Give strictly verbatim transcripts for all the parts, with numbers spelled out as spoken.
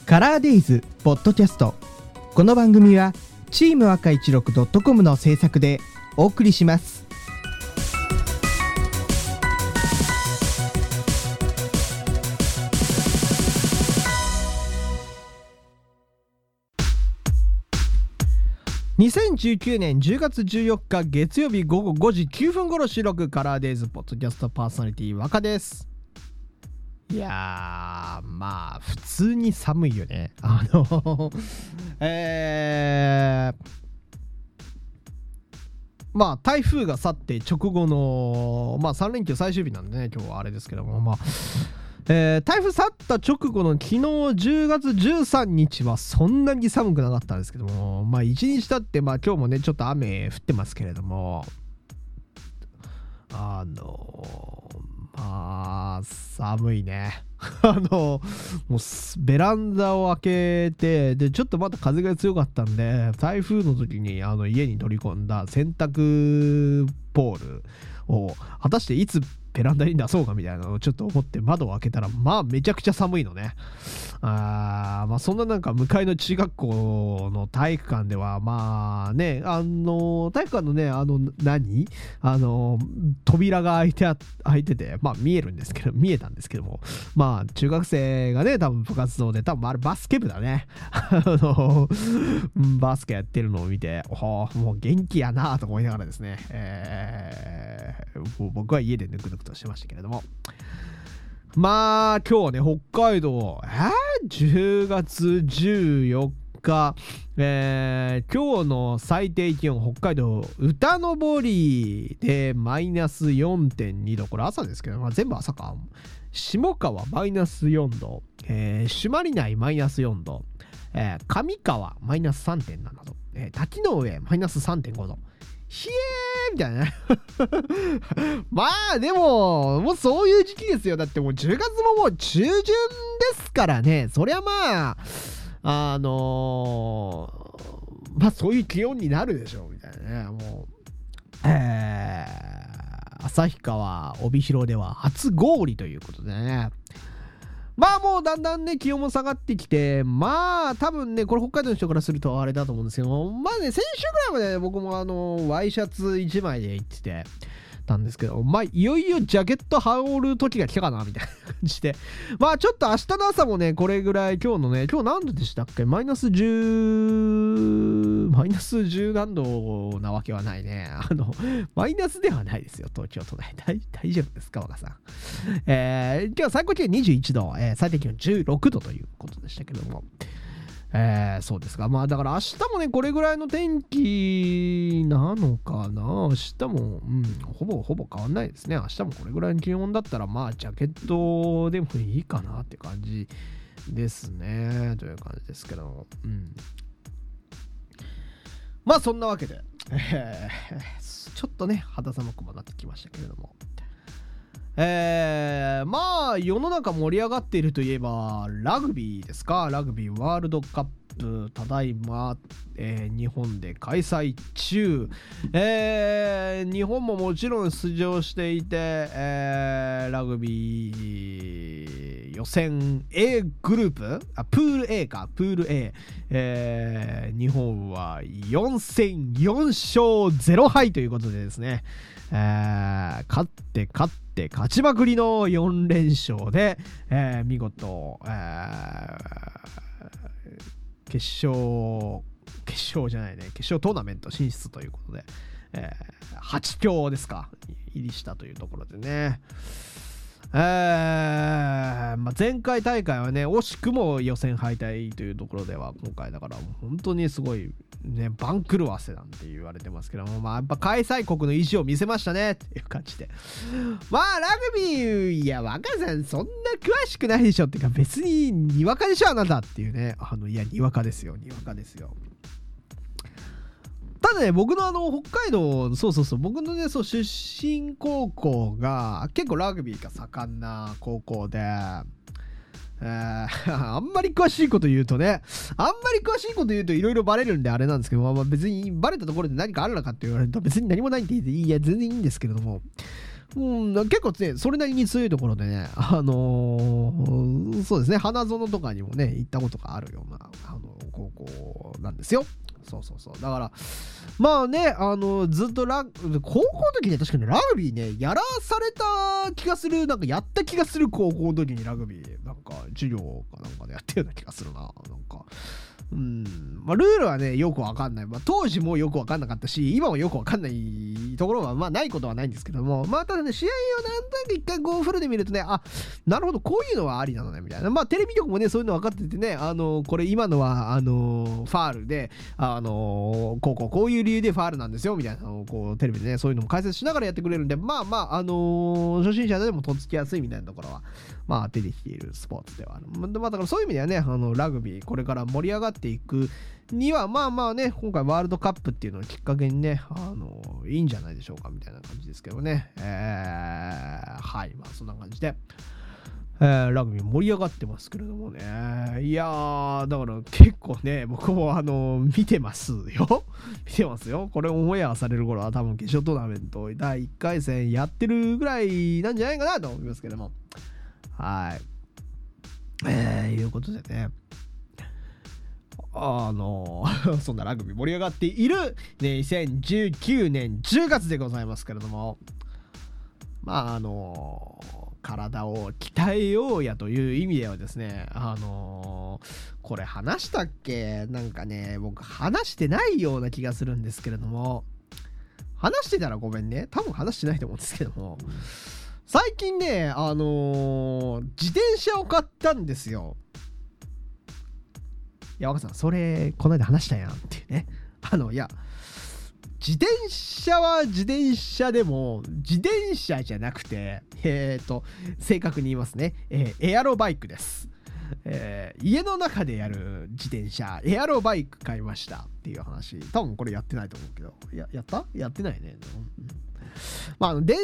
カラーデイズポッドキャスト。この番組はチーム赤いちろくドットコムの制作でお送りします。にせんじゅうきゅうねんじゅうがつじゅうよっか月曜日ごごごじきゅうふん頃収録、カラーデイズポッドキャストパーソナリティ若です。いやー、まあ普通に寒いよね。あのえーまあ台風が去って直後のまあさん連休最終日なんでね、今日はあれですけども、まあえー、台風去った直後の昨日じゅうがつじゅうさんにちはそんなに寒くなかったんですけども、まあいちにち経ってまあ今日もねちょっと雨降ってますけれども、あのまあ寒いね。あのもうベランダを開けて、でちょっとまた風が強かったんで、台風の時にあの家に取り込んだ洗濯ポールを果たしていつベランダに出そうかみたいなのをちょっと思って窓を開けたら、まあめちゃくちゃ寒いのね。あまあそんななんか向かいの中学校の体育館ではまあね、あの体育館のねあの何あの扉が開いてあ開いてて、まあ見えるんですけど見えたんですけども、まあ中学生がね多分部活動で多分あれバスケ部だね。あのバスケやってるのを見て、おもう元気やなと思いながらですね、えー、僕は家でぬくぬくとしてましたけれども、まあ今日はね北海道、えー、じゅうがつじゅうよっか、えー、今日の最低気温北海道歌登でマイナス よんてんにど、これ朝ですけど、まあ、全部朝か。下川マイナスよんど、えー、朱鞠内マイナスよんど、えー、上川マイナス さんてんななど、えー、滝の上マイナス さんてんごど、ひえーみたいなね。まあでももうそういう時期ですよ。だってもうじゅうがつももう中旬ですからね。そりゃまああのー、まあそういう気温になるでしょうみたいなね。もうえー、旭川帯広では初氷ということでね、まあもうだんだんね気温も下がってきて、まあ多分ねこれ北海道の人からするとあれだと思うんですけど、まあね先週ぐらいまで、ね、僕もあのワイシャツいちまいで行っててたんですけど、まあいよいよジャケット羽織る時が来たかなみたいな感じで、まあちょっと明日の朝もねこれぐらい、今日のね今日何度でしたっけ、マイナスじゅうマイナスじゅう何度なわけはないね。あのマイナスではないですよ東京都内。 大, 大丈夫ですか若さん。えー、今日は最高気温にじゅういちど、えー、最低気温じゅうろくどということでしたけども、えー、そうですか。まあだから明日もねこれぐらいの天気なのかな。明日も、うん、ほぼほぼ変わんないですね。明日もこれぐらいの気温だったらまあジャケットでもいいかなって感じですね、という感じですけど、うん、まあそんなわけで、えー、ちょっとね肌寒くもなってきましたけれども、えー、まあ世の中盛り上がっているといえばラグビーですか。ラグビーワールドカップただいま、えー、日本で開催中、えー、日本ももちろん出場していて、えー、ラグビー予選 A グループあプール A かプール A、えー、日本はよん戦よんしょうゼロ敗ということでですね、えー、勝って勝って勝ちまくりのよん連勝で、えー、見事、えー、決勝決勝じゃないね決勝トーナメント進出ということで、えー、はち強ですか入りしたというところでね、えーまあ、前回大会はね惜しくも予選敗退というところでは、今回だから本当にすごいね番狂わせなんて言われてますけども、まあやっぱ開催国の意地を見せましたねっていう感じで、まあラグビー、いや若さんそんな詳しくないでしょっていうか、別ににわかでしょあなたっていうね、あのいやにわかですよにわかですよ。ただね僕のあの北海道、そうそうそう僕のねそう出身高校が結構ラグビーが盛んな高校で、えー、あんまり詳しいこと言うとねあんまり詳しいこと言うといろいろバレるんであれなんですけど、まあ、まあ別にバレたところで何かあるのかって言われると別に何もないんでいいや全然いいんですけれども、 うん、結構ね、それなりに強いところでね、あのー、そうですね、花園とかにもね、行ったことがあるような、あの、高校なんですよ。そうそうそう。だから、まあね、あの、ずっとラグ、高校の時ね、確かにラグビーね、やらされた気がする、なんかやった気がする、高校の時にラグビー、なんか授業かなんかでやってるような気がするな、なんか。うん、まあ、ルールはね、よくわかんない。まあ、当時もよくわかんなかったし、今もよくわかんないところは、まあ、ないことはないんですけども、まあ、ただね、試合をなんとなく一回こうフルで見るとね、あ、なるほど、こういうのはありなのね、みたいな。まあ、テレビ局もね、そういうの分かっててね、あの、これ今のは、あの、ファールで、あの、こうこう、こういう理由でファールなんですよ、みたいなのを、こう、テレビでね、そういうのも解説しながらやってくれるんで、まあまあ、あの、初心者でもとっつきやすいみたいなところは、まあ、出てきているスポーツではある。まあ、だからそういう意味ではね、あの、ラグビー、これから盛り上がっていくには、まあまあね、今回ワールドカップっていうのをきっかけにね、あの、いいんじゃないでしょうか、みたいな感じですけどね。えー、はい、まあそんな感じで、えー、ラグビー盛り上がってますけれどもね。いやー、だから結構ね、僕もあの、見てますよ。見てますよ。これオンエアされる頃は多分決勝トーナメントだいいっかい戦やってるぐらいなんじゃないかなと思いますけども。はい。えー、いうことでね。あのそんなラグビー盛り上がっているにせんじゅうきゅうねんじゅうがつでございますけれども、まああの体を鍛えようやという意味ではですね、あのこれ話したっけ？なんかね、僕話してないような気がするんですけれども、話してたらごめんね、多分話してないと思うんですけども、最近ね、あの自転車を買ったんですよ。いや、若さん、それ、この間話したやんっていうね。あの、いや、自転車は自転車でも、自転車じゃなくて、えっと、正確に言いますね。えー、エアロバイクです。えー、家の中でやる自転車、エアロバイク買いましたっていう話。多分これやってないと思うけど。や、やったやってないね。うん、まあ、あの、電、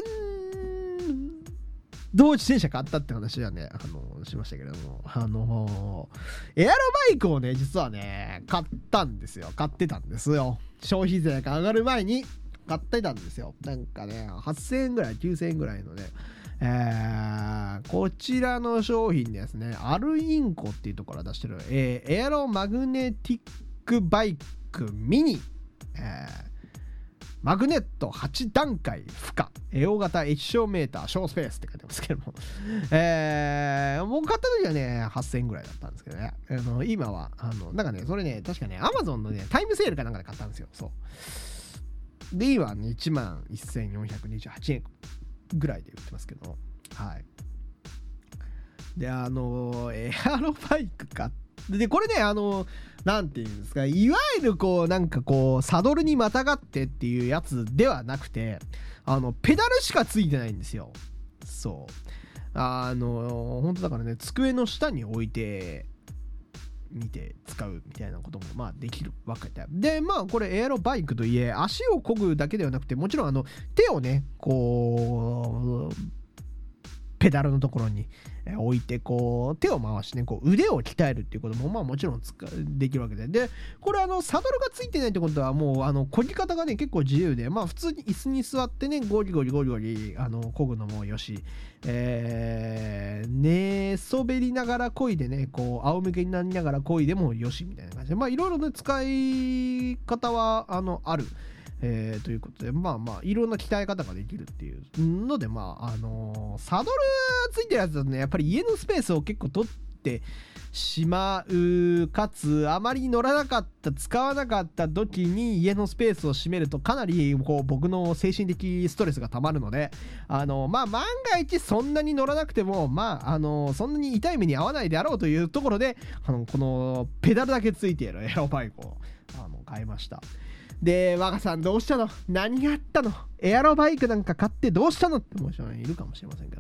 同自転車買ったって話はね、あの、しましたけれども、あの、エアロバイクをね、実はね、買ったんですよ。買ってたんですよ。消費税が上がる前に買ってたんですよ。なんかね、はっせんえんぐらい、きゅうせんえんぐらいのね、えー、こちらの商品ですね、アルインコっていうところが出してる、えー、エアロマグネティックバイクミニ、えーマグネットはち段階負荷大型液晶メーター小スペースって書いてますけども、えー、もう買った時はねはっせんえんぐらいだったんですけどね、あの今はあのなんかねそれね確かね Amazon のねタイムセールかなんかで買ったんですよ。そうで今、ね、いちまんせんよんひゃくにじゅうはちえんぐらいで売ってますけど、はい。であのエアロバイク買ってでこれねあのなんていうんですか、いわゆるこうなんかこうサドルにまたがってっていうやつではなくて、あのペダルしかついてないんですよ。そうあの本当だからね、机の下に置いて見て使うみたいなこともまあできるわけで、でまあこれエアロバイクといえ足を漕ぐだけではなくて、もちろんあの手をねこうペダルのところに置いてこう手を回してねこう腕を鍛えるっていうこともまあもちろんできるわけで、でこれあのサドルがついてないってことはもうあの漕ぎ方がね結構自由で、まあ普通に椅子に座ってねゴリゴリゴリゴリあの漕ぐのもよし、えー、寝そべりながら漕いでねこう仰向けになりながら漕いでもよしみたいな感じで、まあいろいろね使い方はあのある。えー、ということでまあまあいろんな鍛え方ができるっていうので、まああのー、サドルついてるやつだとねやっぱり家のスペースを結構取ってしまう、かつあまり乗らなかった使わなかった時に家のスペースを占めるとかなりこう僕の精神的ストレスがたまるので、あのー、まあ万が一そんなに乗らなくてもまああのー、そんなに痛い目に遭わないであろうというところで、あのこのペダルだけついているエアロバイクをあの買いました。で、若さんどうしたの？何があったの？エアロバイクなんか買ってどうしたのってもちろんいるかもしれませんけど。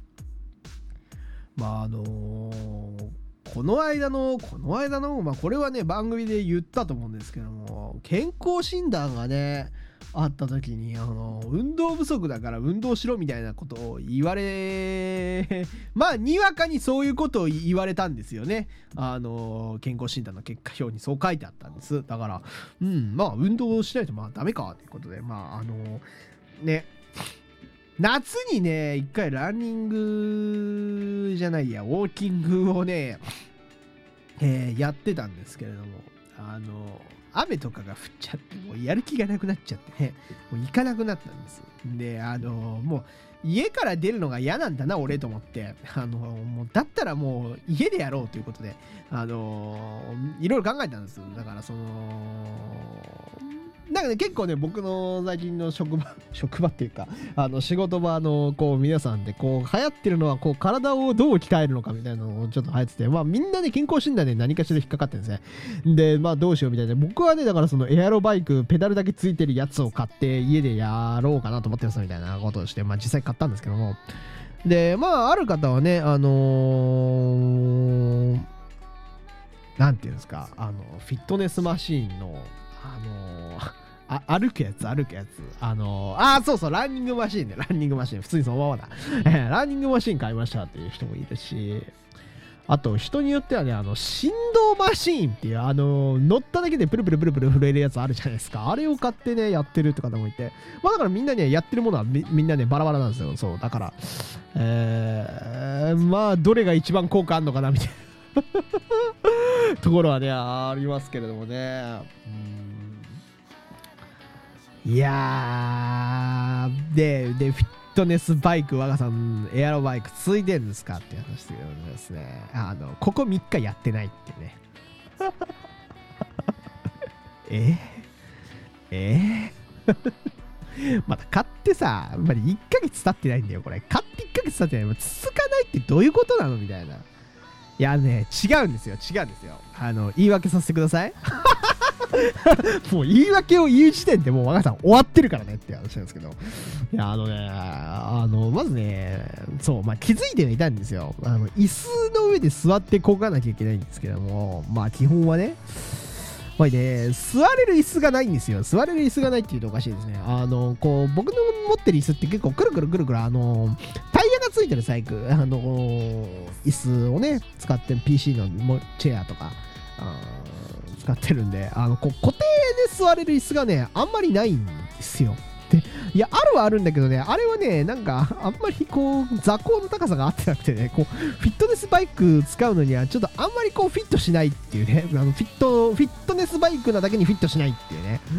まああのー、この間の、この間の、まあこれはね、番組で言ったと思うんですけども、健康診断がね、あった時に、あの、運動不足だから運動しろみたいなことを言われ、まあ、にわかにそういうことを言われたんですよね。あの、健康診断の結果表にそう書いてあったんです。だから、うん、まあ、運動しないとまあダメかということで、まあ、あの、ね、 夏にね一回ランニングじゃないやウォーキングをね、えー、やってたんですけれども、あの雨とかが降っちゃってもうやる気がなくなっちゃってね、もう行かなくなったんです。で、あのもう家から出るのが嫌なんだな俺と思って、あのもうだったらもう家でやろうということで、あのいろいろ考えたんです。だからそのなんかね、結構ね、僕の最近の職場、職場っていうか、あの仕事場のこう皆さんでこう流行ってるのはこう体をどう鍛えるのかみたいなのをちょっと流行ってて、まあみんなね、健康診断で何かしら引っかかってるんですね。で、まあどうしようみたいな。僕はね、だからそのエアロバイク、ペダルだけついてるやつを買って家でやろうかなと思ってますみたいなことをして、まあ実際買ったんですけども。で、まあある方はね、あのー、なんていうんですか、あの、フィットネスマシーンの、あのー、あ歩くやつ歩くやつあのー、あそうそうランニングマシーンねランニングマシーン普通にそのままだ、えー、ランニングマシーン買いましたっていう人もいるし、あと人によってはね、あの振動マシーンっていうあのー、乗っただけでプルプルプルプル震えるやつあるじゃないですか。あれを買ってねやってるって方もいて、まあだからみんなねやってるものは み, みんなねバラバラなんですよ。そうだからえー、まあどれが一番効果あんのかなみたいなところはねありますけれどもね。いやーででフィットネスバイク、我がさんエアロバイクついてんですかって話してるんですね。あのここみっかやってないってねええー、また買ってさ、まだいっかげつ経ってないんだよこれ。買っていっかげつ経ってない。もう続かないってどういうことなのみたいな。いやね違うんですよ違うんですよ。あの言い訳させてくださいもう言い訳を言う時点でもう若さん終わってるからねって話なんですけど、いやあのねあのまずねそうまあ気づいてはいたんですよ。あの椅子の上で座ってこがなきゃいけないんですけども、まあ基本はねまあね座れる椅子がないんですよ。座れる椅子がないっていうとおかしいですね。あのこう僕の持ってる椅子って結構くるくるくるくるあのタイヤがついてるサイクあの椅子をね使って ピーシー のチェアとか使ってるんで、あのこう固定で座れる椅子がねあんまりないんですよ。でいやあるはあるんだけどね、あれはねなんかあんまりこう座高の高さが合ってなくてね、こうフィットネスバイク使うのにはちょっとあんまりこうフィットしないっていうね、あのフィットフィットネスバイクなだけにフィットしないっていうね。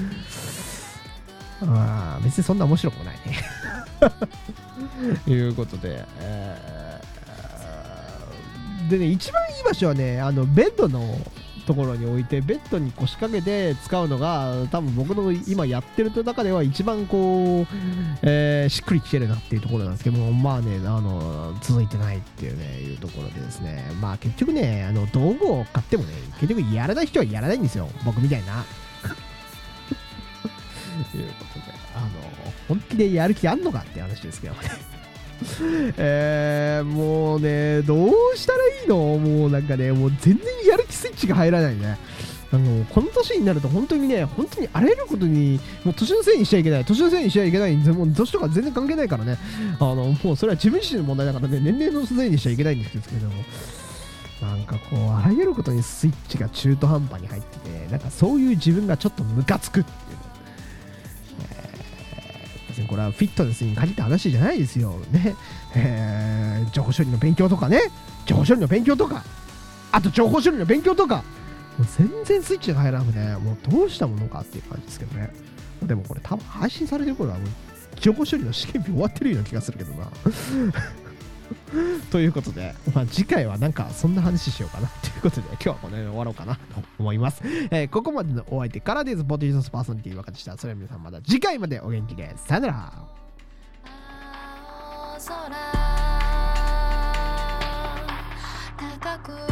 ああ別にそんな面白くもないねということで、えー、でね一番いい場所はねあのベッドのところに置いてベッドに腰掛けて使うのが多分僕の今やってる中では一番こう、えー、しっくりきてるなっていうところなんですけども、まあねあの続いてないっていうねいうところでですね、まあ結局ねあの道具を買ってもね結局やらない人はやらないんですよ、僕みたいなということであの本気でやる気あんのかって話ですけどねえー、もうねどうしたらいいの、もうなんかねもう全然やる気スイッチが入らないね。あのこの年になると本当にね本当にあらゆることにもう年のせいにしちゃいけない年のせいにしちゃいけないんで、もう年とか全然関係ないからね、あのもうそれは自分自身の問題だからね、年齢のせいにしちゃいけないんですけども、なんかこうあらゆることにスイッチが中途半端に入ってて、なんかそういう自分がちょっとムカつくっていう、別にこれはフィットネスに限った話じゃないですよね。えー、情報処理の勉強とかね、情報処理の勉強とか、あと情報処理の勉強とか、もう全然スイッチが入らなくて、もうどうしたものかっていう感じですけどね。でもこれ多分配信されてる頃はもう情報処理の試験日終わってるような気がするけどな。ということで、まあ、次回はなんかそんな話しようかなということで、今日はこの辺で終わろうかなと思います。えー、ここまでのお相手からです。ポテトスパーソナリティ若でした。それでは皆さんまた次回までお元気で。さよなら。高く